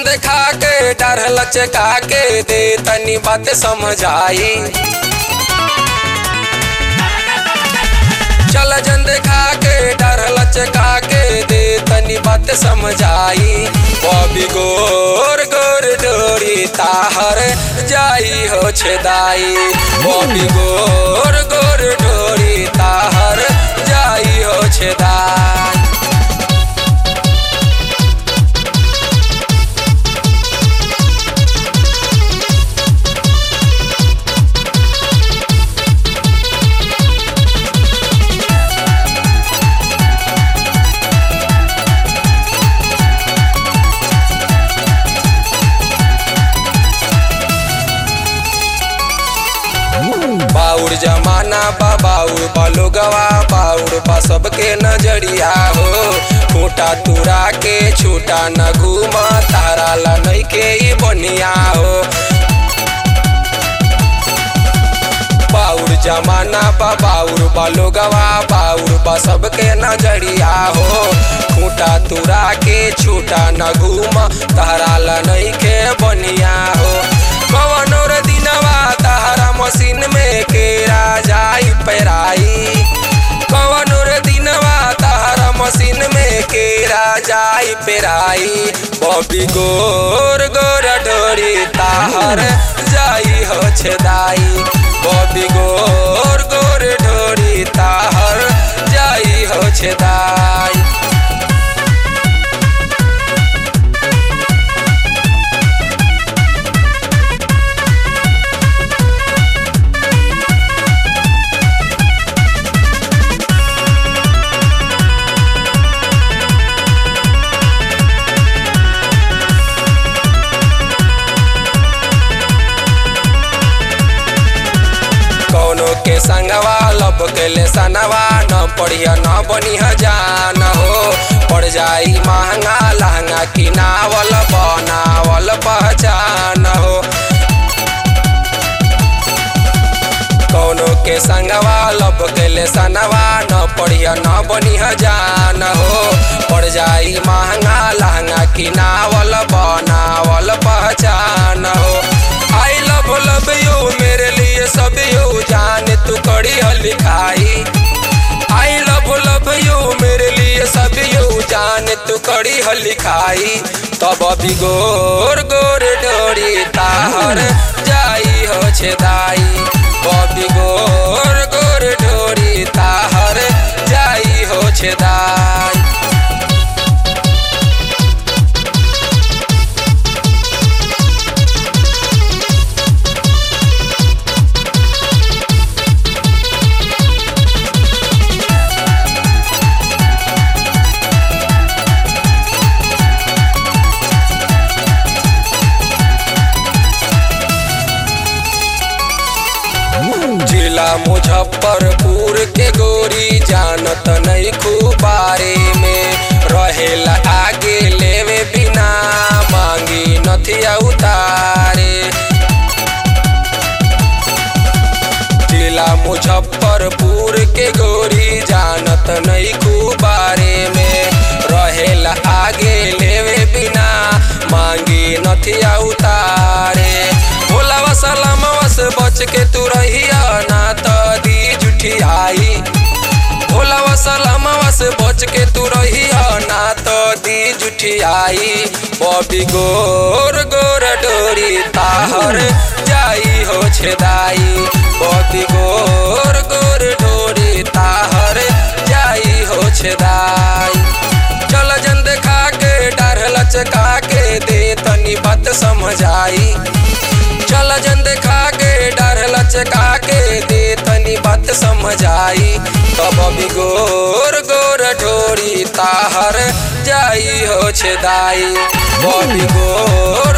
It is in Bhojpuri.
जन देखा के डर लचका के दे तनी बात समझाई। चल जन देखा के डर लचका के दे तनी बात समझाई। बॉबी गोर गोर डोरी ताहर जाई हो छेदाई। बॉबी गोर गोर डोरी ताहर जाई हो छेदाई। बाउर जमाना बा बाउर बा लोगवा बाउर बा सबके नजरिया हो। खूटा तुरा के छूटा न घूमा तारा ला नहीं के ही बनिया हो। बाउर जमाना बा बाउर बा लोगवा बाउर बा सबके नजरिया हो। खूटा तुरा के छूटा न घूमा तारा ला नहीं के बनिया हो। कवनो रे दिनवा तारा मशीन में केरा जाई पेराई। कवनो रे दिनवा तारा मशीन में केरा जाई पेराई। बॉबी गोर गोर डोरी ताहर जाई हो छेदाई। बॉबी गोर गोर डोरी ताहर जाई हो छेदाई। के संगवा लब के ले सनवा न पढ़िया न बनिया जान हो। पड़ जाई महंगा लहंगा किनावल बनावल पहचान हो। कौनो के संगवा लब के ले सनवा न पढ़िया न बनिया जान हो। पड़ जाई महंगा लहंगा किनावल बनावल पहचान हो। आई लव यू मेरे लिए सब यू जाने तू कड़ी लिखाई। आई लव यू मेरे लिए सब यू जाने तू कड़ी लिखाई। तब भी गोर गोर डोरी ताहर जाई हो छेदाई। बॉबी गोर गोर डोरी ताहर जाई हो छेदाई। जिला मुजफ्फरपुर के गोरी जानत नहीं खूबारे में। रहेला आगे लेवे बिना मांगी नथिया उतारे। जिला मुजफ्फरपुर के गोरी जानत नहीं खूबारे में। रहेला आगे लेवे बिना मांगी नथिया उतारे। भोला वसलम वस बच के तू रहिया ना तो दी जुठियाई। भोला वसलम वस बच के तू रहिया ना तो दी जुठियाई। बॉबी गोर गोर डोरी ताहर जाई हो छेदाई। बॉबी गोर गोर डोरी ताहर जाई हो छेदाई। चल जन देखा के डर लचका के दे तनी बात समझाई। चल जन देखा के डर लचका के दे तनी बात समझाई। तब भी गोर गोर डोरी ताहर जाई हो छेदाई। बॉबी गोर